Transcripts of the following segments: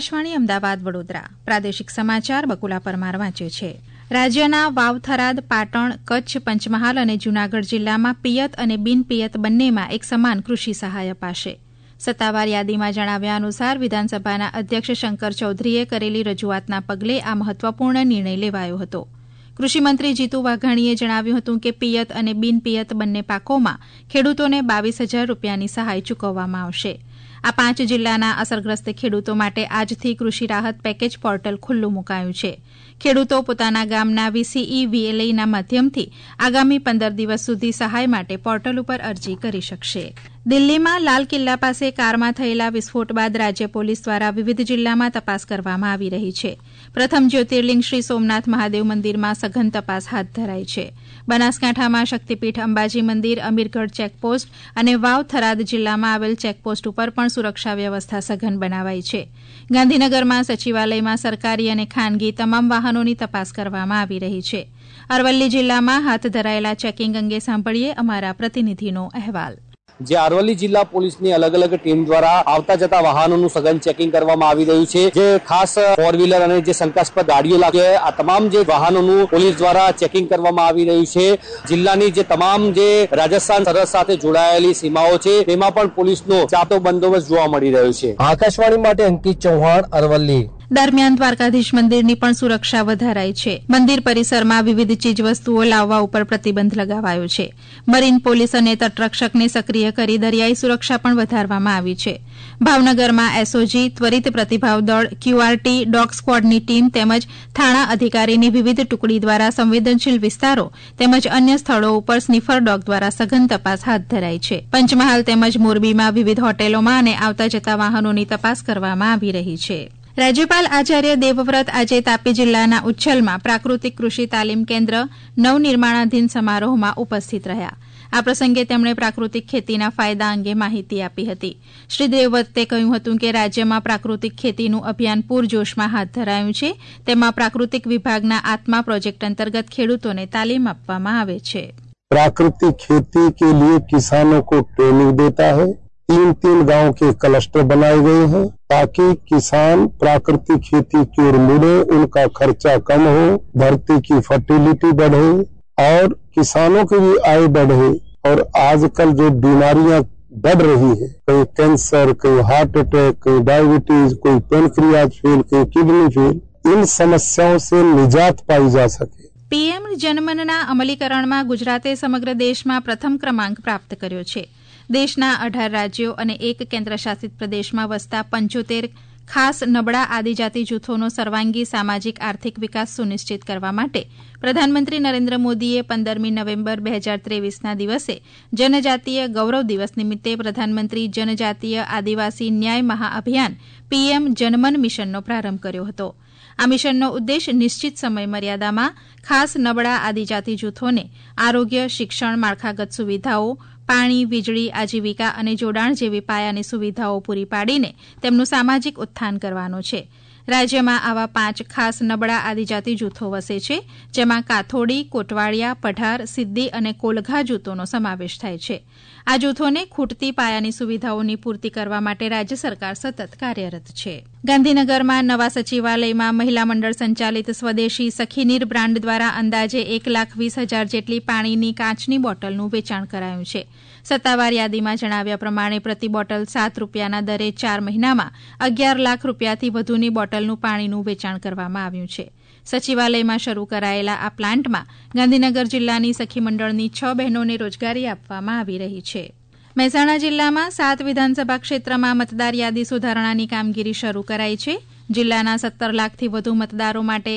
આકાશવાણી અમદાવાદ વડોદરા પ્રાદેશિક સમાચાર બકુલા પરમાર વાંચે છે. રાજ્યના વાવ, થરાદ, પાટણ, કચ્છ, પંચમહાલ અને જૂનાગઢ જિલ્લામાં પિયત અને બિનપિયત બંનેમાં એક સમાન કૃષિ સહાય અપાશે. સત્તાવાર યાદીમાં જણાવ્યા અનુસાર વિધાનસભાના અધ્યક્ષ શંકર ચૌધરીએ કરેલી રજૂઆતના પગલે આ મહત્વપૂર્ણ નિર્ણય લેવાયો હતો. કૃષિમંત્રી જીતુ વાઘાણીએ જણાવ્યું હતું કે પિયત અને બિનપિયત બંને પાકોમાં ખેડૂતોને 22,000 રૂપિયાની સહાય ચૂકવવામાં આવશે. આ 5 જિલ્લાના અસરગ્રસ્ત ખેડૂતો માટે આજથી કૃષિ રાહત પેકેજ પોર્ટલ ખુલ્લું મુકાયું છે. ખેડૂતો પોતાના ગામના વીસીઈ વીએલઈના માધ્યમથી આગામી 15 દિવસ સુધી સહાય માટે પોર્ટલ ઉપર અરજી કરી શકશે. દિલ્હીમાં લાલ કિલ્લા પાસે કારમાં થયેલા વિસ્ફોટ બાદ રાજ્ય પોલીસ દ્વારા વિવિધ જિલ્લામાં તપાસ કરવામાં આવી રહી છે. પ્રથમ જ્યોતિર્લિંગ શ્રી સોમનાથ મહાદેવ મંદિરમાં સઘન તપાસ હાથ ધરાઈ છે. બનાસકાંઠામાં શક્તિપીઠ અંબાજી મંદિર, અમીરગઢ ચેકપોસ્ટ અને વાવ, થરાદ જિલ્લામાં આવેલ ચેકપોસ્ટ ઉપર પણ સુરક્ષા વ્યવસ્થા સઘન બનાવાઈ છે. ગાંધીનગરમાં સચિવાલયમાં સરકારી અને ખાનગી તમામ વાહનોની તપાસ કરવામાં આવી રહી છે. અરવલ્લી જિલ્લામાં હાથ ધરાયેલા ચેકિંગ અંગે સાંભળીએ અમારા પ્રતિનિધિનો અહેવાલ. જે અરવલ્લી જિલ્લા પોલીસની અલગ અલગ ટીમ દ્વારા આવતા જતા વાહનોનું સઘન ચેકિંગ કરવામાં આવી રહ્યું છે. જે ખાસ 4 વ્હીલર અને જે શંકાસ્પદ ગાડીઓ લાગે આ તમામ જે વાહનોનું પોલીસ દ્વારા ચેકિંગ કરવામાં આવી રહ્યું છે. જિલ્લાની જે તમામ જે રાજસ્થાન સરહદ સાથે જોડાયેલી સીમાઓ છે તેમાં પણ પોલીસનો ચાતો બંદોબસ્ત જોવા મળી રહ્યો છે. આકાશવાણી માટે અંકિત ચૌહાણ, અરવલ્લી. દરમિયાન દ્વારકાધીશ મંદિરની પણ સુરક્ષા વધારાઈ છે. મંદિર પરિસરમાં વિવિધ ચીજવસ્તુઓ લાવવા ઉપર પ્રતિબંધ લગાવાયો છે. મરીન પોલીસ અને તટરક્ષકને સક્રિય કરી દરિયાઈ સુરક્ષા પણ વધારવામાં આવી છે. ભાવનગરમાં એસઓજી, ત્વરિત પ્રતિભાવ દળ, ક્યુઆરટી, ડોગ સ્ક્વોડની ટીમ તેમજ થાણા અધિકારીની વિવિધ ટુકડી દ્વારા સંવેદનશીલ વિસ્તારો તેમજ અન્ય સ્થળો ઉપર સ્નીફર ડોગ દ્વારા સઘન તપાસ હાથ ધરાઈ છે. પંચમહાલ તેમજ મોરબીમાં વિવિધ હોટેલોમાં અને આવતા જતા વાહનોની તપાસ કરવામાં આવી રહી છે. રાજ્યપાલ આચાર્ય દેવવ્રત આજે તાપી જિલ્લાના ઉચ્છલમાં પ્રાકૃતિક કૃષિ તાલીમ કેન્દ્ર નવનિર્માણાધીન સમારોહમાં ઉપસ્થિત રહ્યા. આ પ્રસંગે તેમણે પ્રાકૃતિક ખેતીના ફાયદા અંગે માહિતી આપી હતી. શ્રી દેવવ્રતે કહ્યું હતું કે રાજ્યમાં પ્રાકૃતિક ખેતીનું અભિયાન પૂરજોશમાં હાથ ધરાયું છે. તેમાં પ્રાકૃતિક વિભાગના આત્મા પ્રોજેક્ટ અંતર્ગત ખેડૂતોને તાલીમ આપવામાં આવે છે. प्राकृतिक खेती के लिए किसानों को ट्रेनिंग देता है. 3 गांव के क्लस्टर बनाए गए हैं ताकि किसान प्राकृतिक खेती की ओर मुड़े, उनका खर्चा कम हो, धरती की फर्टिलिटी बढ़े और किसानों की भी आय बढ़े. और आजकल जो बीमारियां बढ़ रही है, कोई कैंसर, कोई हार्ट अटैक, कोई डायबिटीज, कोई पेनक्रियाज फेल, कोई किडनी फेल, इन समस्याओं से निजात पाई जा सके. પીએમ જનમનના અમલીકરણમાં ગુજરાતે સમગ્ર દેશમાં પ્રથમ ક્રમાંક પ્રાપ્ત કર્યો છે. દેશના 18 રાજ્યો અને 1 કેન્દ્રશાસિત પ્રદેશમાં વસતા 75 ખાસ નબળા આદિજાતિ જૂથોનો સર્વાંગી સામાજિક આર્થિક વિકાસ સુનિશ્ચિત કરવા માટે પ્રધાનમંત્રી નરેન્દ્ર મોદીએ 15મી નવેમ્બર 2023ના દિવસે જનજાતીય ગૌરવ દિવસ નિમિત્તે પ્રધાનમંત્રી જનજાતીય આદિવાસી ન્યાય મહાઅભિયાન પીએમ જનમન મિશનનો પ્રારંભ કર્યો હતો. આ મિશનનો ઉદ્દેશ નિશ્ચિત સમય મર્યાદામાં ખાસ નબળા આદિજાતિ જૂથોને આરોગ્ય, શિક્ષણ, માળખાગત સુવિધાઓ, પાણી, વીજળી, આજીવિકા અને જોડાણ જેવી પાયાની સુવિધાઓ પૂરી પાડીને તેમનું સામાજિક ઉત્થાન કરવાનો છે. રાજ્યમાં આવા 5 ખાસ નબળા આદિજાતિ જૂથો વસે છે, જેમાં કાથોડી, કોટવાળિયા, પઢાર, સિદ્દી અને કોલઘા જૂથોનો સમાવેશ થાય છે. આ જૂથોને ખૂટતી પાયાની સુવિધાઓની પૂર્તિ કરવા માટે રાજ્ય સરકાર સતત કાર્યરત છે. ગાંધીનગરમાં નવા સચિવાલયમાં મહિલા મંડળ સંચાલિત સ્વદેશી સખીનીર બ્રાન્ડ દ્વારા અંદાજે 1,20,000 જેટલી પાણીની કાચની બોટલનું વેચાણ કરાયું છે. સત્તાવાર યાદીમાં જણાવ્યા પ્રમાણે પ્રતિ બોટલ 7 રૂપિયાના દરે 4 મહિનામાં 11 લાખ રૂપિયાથી વધુની બોટલનું પાણીનું વેચાણ કરવામાં આવ્યું છે. સચિવાલયમાં શરૂ કરાયેલા આ પ્લાન્ટમાં ગાંધીનગર જિલ્લાની સખી મંડળની 6 બહેનોને રોજગારી આપવામાં આવી રહી છે. મહેસાણા જિલ્લામાં 7 વિધાનસભા ક્ષેત્રમાં મતદાર યાદી સુધારણાની કામગીરી શરૂ કરાઈ છે. જિલ્લાના 17 લાખથી વધુ મતદારો માટે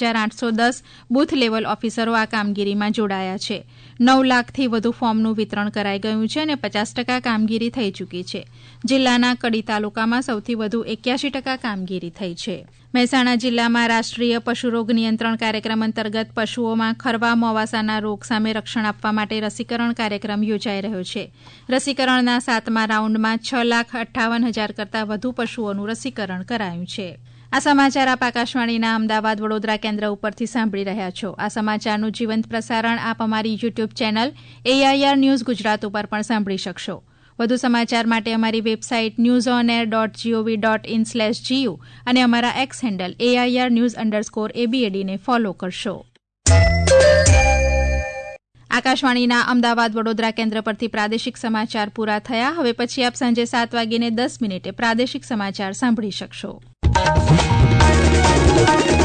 1,810 બૂથ લેવલ ઓફિસરો આ કામગીરીમાં જોડાયા છે. 9 લાખથી વધુ ફોર્મનું વિતરણ કરાઈ ગયું છે અને 50% કામગીરી થઈ ચૂકી છે. જિલ્લાના કડી તાલુકામાં સૌથી વધુ 81% કામગીરી થઈ છે. મહેસાણા જિલ્લામાં રાષ્ટ્રીય પશુરોગ નિયંત્રણ કાર્યક્રમ અંતર્ગત પશુઓમાં ખરવા મોવાસાના રોગ સામે રક્ષણ આપવા માટે રસીકરણ કાર્યક્રમ યોજાઈ રહ્યો છે. રસીકરણના 7મા રાઉન્ડમાં 6,58,000 કરતાં વધુ પશુઓનું રસીકરણ કરાયું છે. આ સમાચાર આપ આકાશવાણીના અમદાવાદ વડોદરા કેન્દ્ર ઉપરથી સાંભળી રહ્યા છો. આ સમાચારનું જીવંત પ્રસારણ આપ અમારી YouTube channel AIR news Gujarat ઉપર પણ સાંભળી શકશો. વધુ સમાચાર માટે અમારી વેબસાઇટ newsonair.gov.in/gu અને અમારા એક્સ હેન્ડલ AIR_news_ABAD ને ફોલો કરશો. આકાશવાણીના અમદાવાદ વડોદરા કેન્દ્ર પરથી પ્રાદેશિક સમાચાર પૂરા થયા. હવે પછી આપ સાંજે 7:10 પ્રાદેશિક સમાચાર સાંભળી શકશો.